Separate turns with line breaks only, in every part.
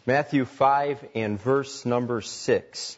Matthew 5 and verse number 6.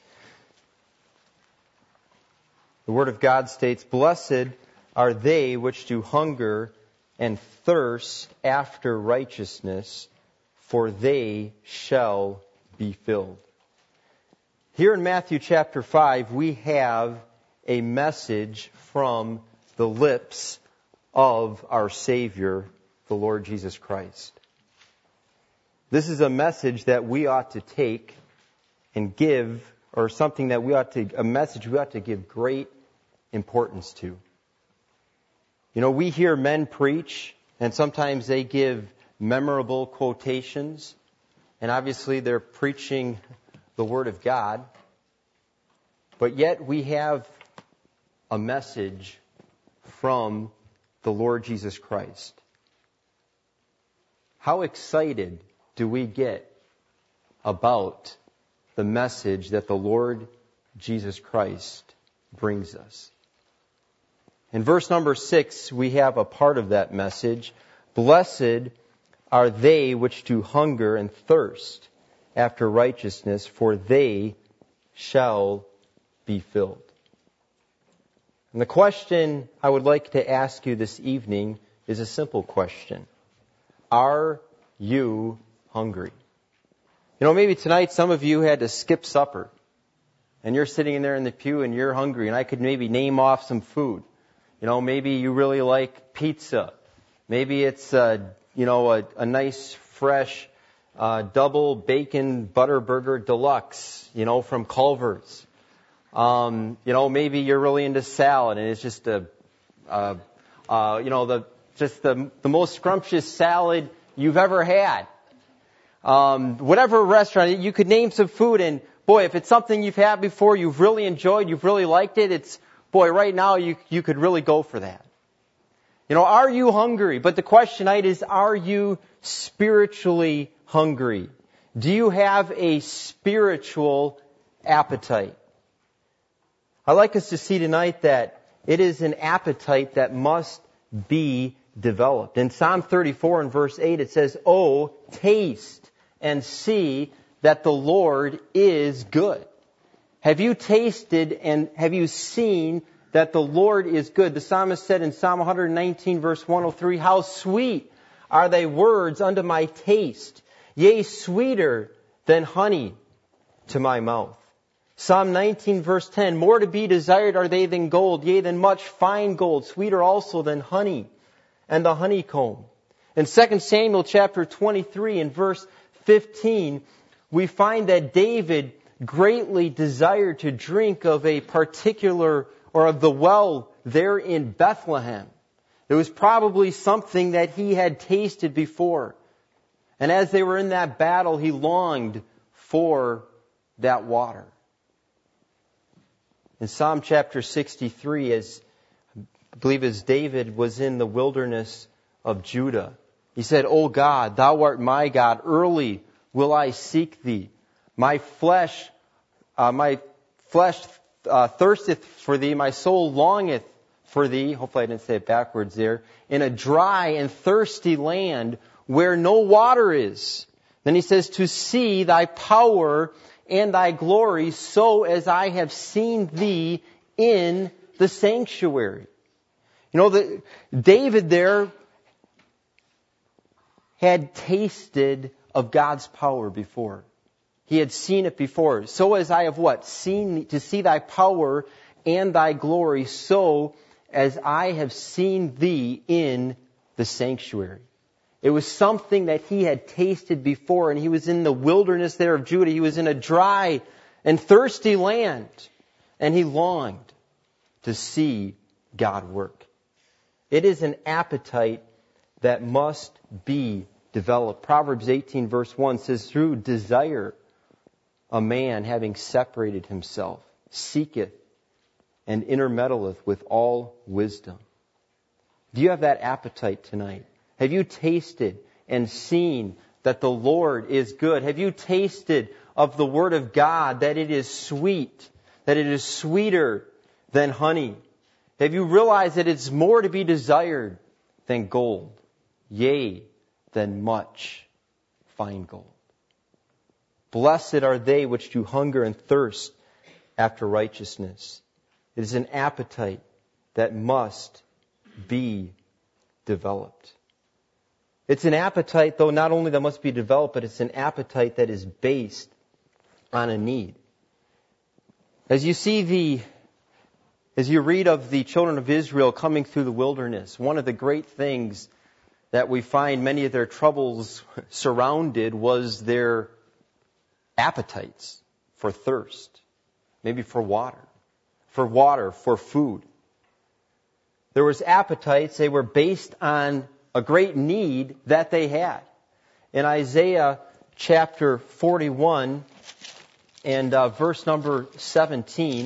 The Word of God states, "Blessed are they which do hunger and thirst after righteousness, for they shall be filled." Here in Matthew chapter 5, we have a message from the lips of our Savior, the Lord Jesus Christ. This is a message that we ought to take and give, or something that a message we ought to give great importance to. You know, we hear men preach, and sometimes they give memorable quotations, and obviously they're preaching the Word of God, but yet we have a message from the Lord Jesus Christ. How excited do we get about the message that the Lord Jesus Christ brings us? In verse number 6, we have a part of that message. "Blessed are they which do hunger and thirst after righteousness, for they shall be filled." And the question I would like to ask you this evening is a simple question. Are you hungry? You know, maybe tonight some of you had to skip supper, and you're sitting in there in the pew and you're hungry, and I could maybe name off some food. You know, maybe you really like pizza. Maybe it's a nice fresh double bacon butter burger deluxe, from Culver's. Maybe you're really into salad, and it's just the most scrumptious salad you've ever had. Whatever restaurant, you could name some food, and boy, if it's something you've had before, you've really enjoyed, you've really liked it, right now you could really go for that. Are you hungry? But the question tonight is, are you spiritually hungry? Do you have a spiritual appetite? I'd like us to see tonight that it is an appetite that must be developed. In Psalm 34 and verse 8 it says, "Oh, taste and see that the Lord is good." Have you tasted and have you seen that the Lord is good? The psalmist said in Psalm 119 verse 103, "How sweet are thy words unto my taste, yea, sweeter than honey to my mouth." Psalm 19 verse 10, "More to be desired are they than gold, yea, than much fine gold, sweeter also than honey and the honeycomb." In 2 Samuel chapter 23 and verse 15, we find that David greatly desired to drink of a particular, or of the well there in Bethlehem. It was probably something that he had tasted before. And as they were in that battle, he longed for that water. In Psalm chapter 63, as David was in the wilderness of Judah, he said, "O God, thou art my God, early will I seek thee. My flesh thirsteth for thee, my soul longeth for thee." Hopefully I didn't say it backwards there. "In a dry and thirsty land where no water is." Then he says, "To see thy power and thy glory, so as I have seen thee in the sanctuary." David there had tasted of God's power before. He had seen it before. "So as I have" what? "Seen, to see thy power and thy glory, so as I have seen thee in the sanctuary." It was something that he had tasted before, and he was in the wilderness there of Judah. He was in a dry and thirsty land, and he longed to see God work. It is an appetite that must be developed. Proverbs 18 verse 1 says, "Through desire a man, having separated himself, seeketh and intermeddleth with all wisdom." Do you have that appetite tonight? Have you tasted and seen that the Lord is good? Have you tasted of the Word of God, that it is sweet, that it is sweeter than honey? Have you realized that it's more to be desired than gold, yea, than much fine gold? Blessed are they which do hunger and thirst after righteousness. It is an appetite that must be developed. It's an appetite, though, not only that must be developed, but it's an appetite that is based on a need. As you read of the children of Israel coming through the wilderness, one of the great things that we find many of their troubles surrounded was their appetites for thirst, maybe for water, for food. There was appetites, they were based on a great need that they had. In Isaiah chapter 41 and verse number 17,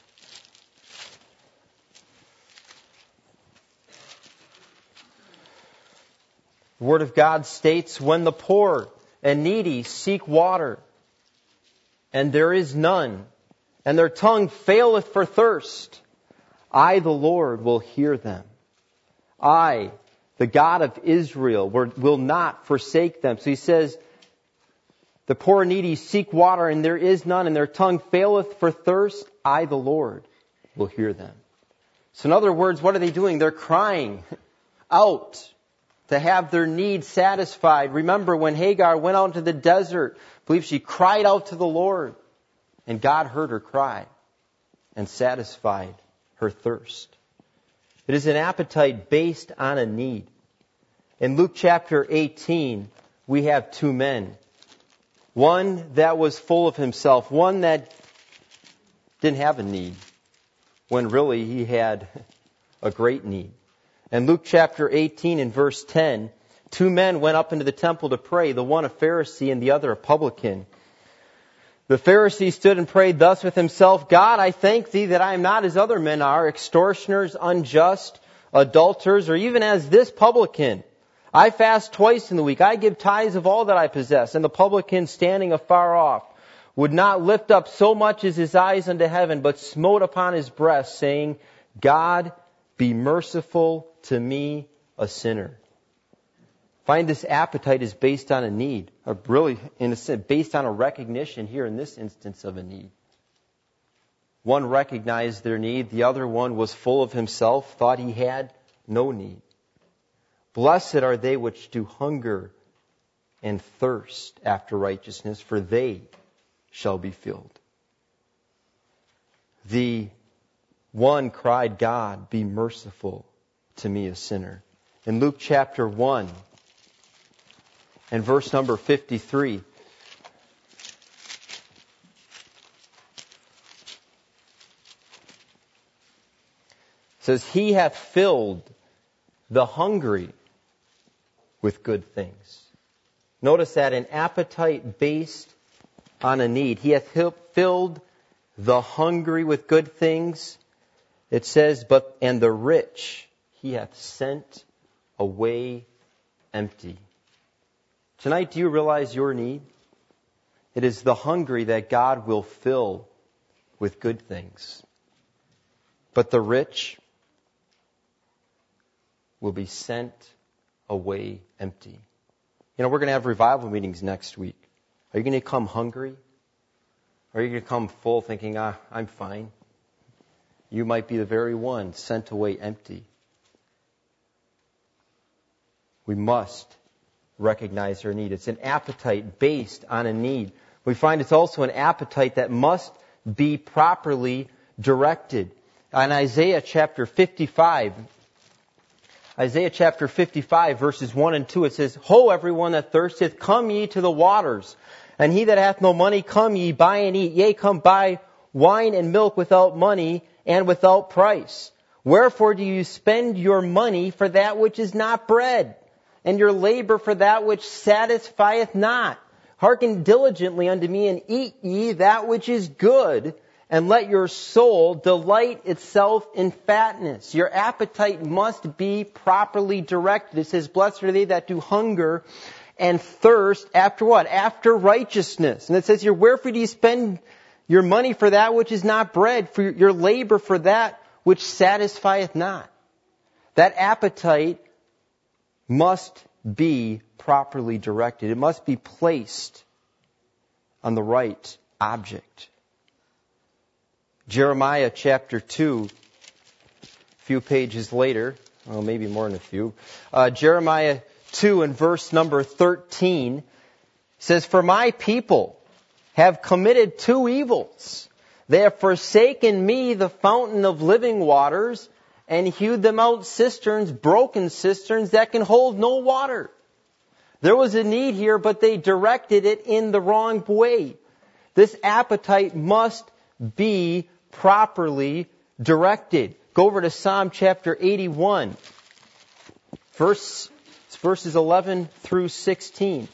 the Word of God states, when the poor and needy seek water, and there is none, and their tongue faileth for thirst, I, the Lord, will hear them. I, the God of Israel, will not forsake them. So he says, the poor and needy seek water, and there is none, and their tongue faileth for thirst, I, the Lord, will hear them. So in other words, what are they doing? They're crying out to have their needs satisfied. Remember when Hagar went out into the desert, I believe she cried out to the Lord, and God heard her cry and satisfied her thirst. It is an appetite based on a need. In Luke chapter 18, we have two men. One that was full of himself, one that didn't have a need, when really he had a great need. In Luke chapter 18 and verse 10, two men went up into the temple to pray, the one a Pharisee and the other a publican. The Pharisee stood and prayed thus with himself, God, I thank thee that I am not as other men are, extortioners, unjust, adulterers, or even as this publican. I fast twice in the week. I give tithes of all that I possess. And the publican, standing afar off, would not lift up so much as his eyes unto heaven, but smote upon his breast, saying, God, be merciful to me, a sinner. Find this appetite is based on a need, or really, in a sense, based on a recognition here in this instance of a need. One recognized their need, the other one was full of himself, thought he had no need. Blessed are they which do hunger and thirst after righteousness, for they shall be filled. The one cried, God, be merciful to me, a sinner. In Luke chapter 1 and verse number 53, says, He hath filled the hungry with good things. Notice that, an appetite based on a need. He hath filled the hungry with good things. It says, and the rich he hath sent away empty. Tonight, do you realize your need? It is the hungry that God will fill with good things. But the rich will be sent away empty. You know, we're going to have revival meetings next week. Are you going to come hungry? Or are you going to come full thinking, I'm fine? You might be the very one sent away empty. We must recognize our need. It's an appetite based on a need. We find it's also an appetite that must be properly directed. In Isaiah chapter 55, verses 1 and 2, it says, Ho, everyone that thirsteth, come ye to the waters. And he that hath no money, come ye, buy and eat. Yea, come buy wine and milk without money and without price. Wherefore do you spend your money for that which is not bread, and your labor for that which satisfieth not? Hearken diligently unto me, and eat ye that which is good, and let your soul delight itself in fatness. Your appetite must be properly directed. It says, Blessed are they that do hunger and thirst after what? After righteousness. And it says here, Wherefore do you spend your money for that which is not bread, for your labor for that which satisfieth not? That appetite must be properly directed. It must be placed on the right object. Jeremiah chapter 2, a few pages later, well, maybe more than a few. Jeremiah 2 and verse number 13 says, "For my people have committed two evils. They have forsaken me, the fountain of living waters, and hewed them out cisterns, broken cisterns that can hold no water." There was a need here, but they directed it in the wrong way. This appetite must be properly directed. Go over to Psalm chapter 81, verses 11 through 16.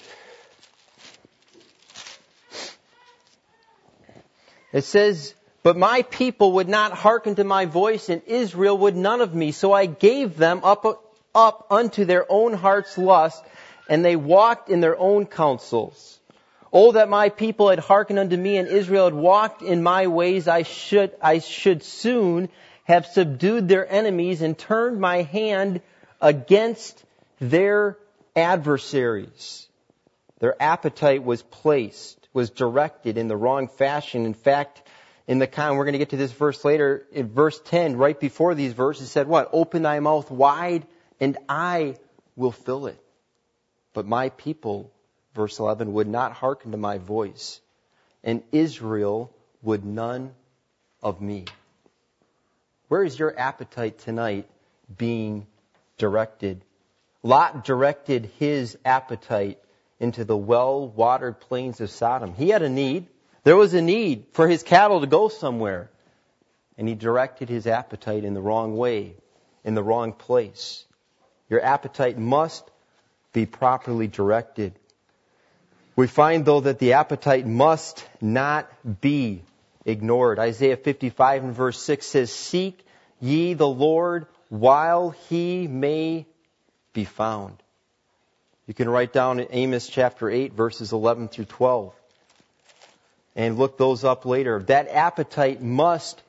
It says, "But my people would not hearken to my voice, and Israel would none of me. So I gave them up unto their own heart's lust, and they walked in their own counsels. Oh, that my people had hearkened unto me, and Israel had walked in my ways, I should soon have subdued their enemies and turned my hand against their adversaries." Their appetite was directed in the wrong fashion. In fact, we're going to get to this verse later, in verse 10, right before these verses, said what? "Open thy mouth wide, and I will fill it. But my people," verse 11, "would not hearken to my voice, and Israel would none of me." Where is your appetite tonight being directed? Lot directed his appetite into the well-watered plains of Sodom. He had a need. There was a need for his cattle to go somewhere. And he directed his appetite in the wrong way, in the wrong place. Your appetite must be properly directed. We find, though, that the appetite must not be ignored. Isaiah 55 and verse 6 says, "Seek ye the Lord while he may be found." You can write down Amos chapter 8, verses 11 through 12. And look those up later. That appetite must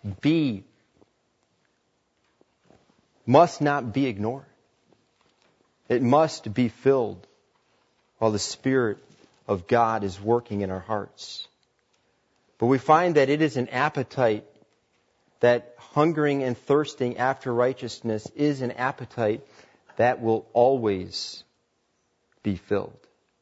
not be ignored. It must be filled while the Spirit of God is working in our hearts. But we find that it is an appetite, that hungering and thirsting after righteousness is an appetite that will always be filled.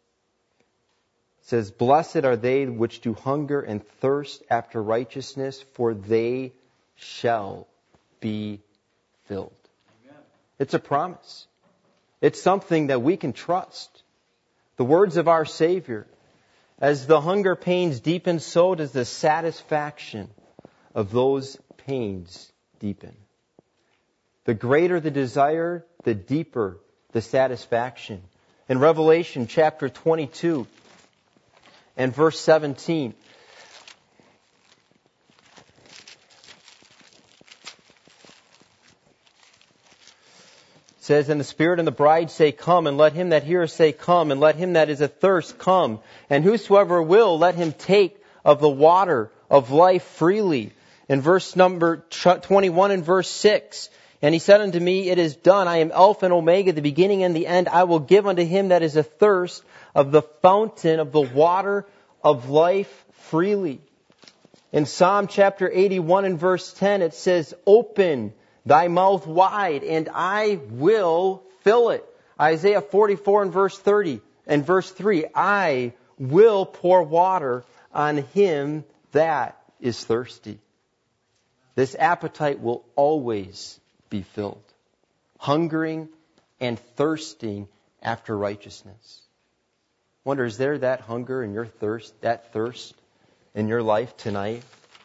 It says, "Blessed are they which do hunger and thirst after righteousness, for they shall be filled." Amen. It's a promise. It's something that we can trust. The words of our Savior, "As the hunger pains deepen, so does the satisfaction of those pains deepen." The greater the desire, the deeper the satisfaction. In Revelation chapter 22 and verse 17, it says, "And the Spirit and the bride say, Come, and let him that heareth say, Come, and let him that is athirst come. And whosoever will, let him take of the water of life freely." In verse number 21 and verse 6, "And he said unto me, It is done. I am Alpha and Omega, the beginning and the end. I will give unto him that is athirst of the fountain of the water of life freely." In Psalm chapter 81 and verse 10, it says, "Open thy mouth wide, and I will fill it." Isaiah 44 and verse 30 and verse 3, "I will pour water on him that is thirsty." This appetite will always be filled, hungering and thirsting after righteousness. Wonder, is there that hunger and that thirst in your life tonight?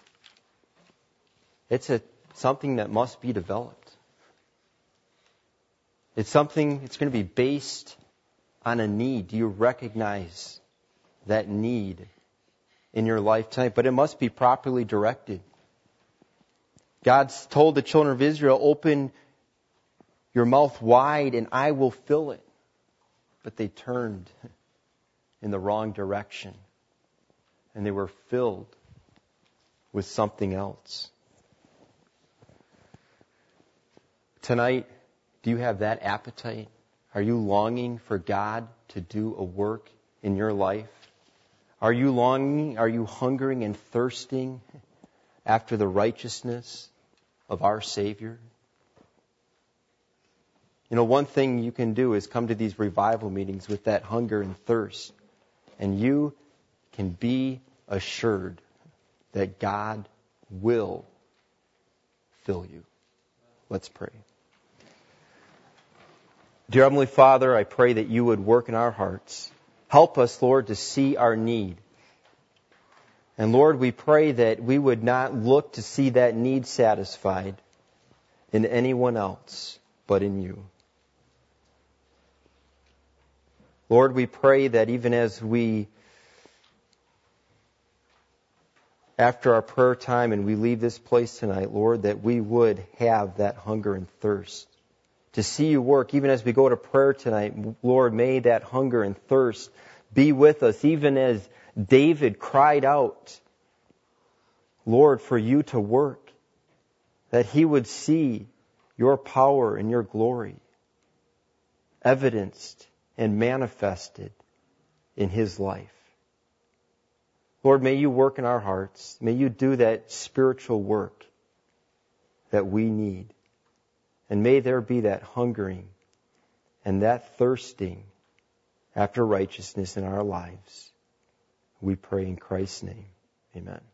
It's something that must be developed. It's going to be based on a need. Do you recognize that need in your life tonight? But it must be properly directed. God's told the children of Israel, "Open your mouth wide and I will fill it." But they turned in the wrong direction. And they were filled with something else. Tonight, do you have that appetite? Are you longing for God to do a work in your life? Are you longing? Are you hungering and thirsting after the righteousness of our Savior? You know, one thing you can do is come to these revival meetings with that hunger and thirst, and you can be assured that God will fill you. Let's pray. Dear Heavenly Father, I pray that you would work in our hearts. Help us, Lord, to see our need. And Lord, we pray that we would not look to see that need satisfied in anyone else but in you. Lord, we pray that even as we, after our prayer time and we leave this place tonight, Lord, that we would have that hunger and thirst to see you work. Even as we go to prayer tonight, Lord, may that hunger and thirst be with us, even as David cried out, Lord, for you to work, that he would see your power and your glory evidenced and manifested in his life. Lord, may you work in our hearts. May you do that spiritual work that we need. And may there be that hungering and that thirsting after righteousness in our lives. We pray in Christ's name. Amen.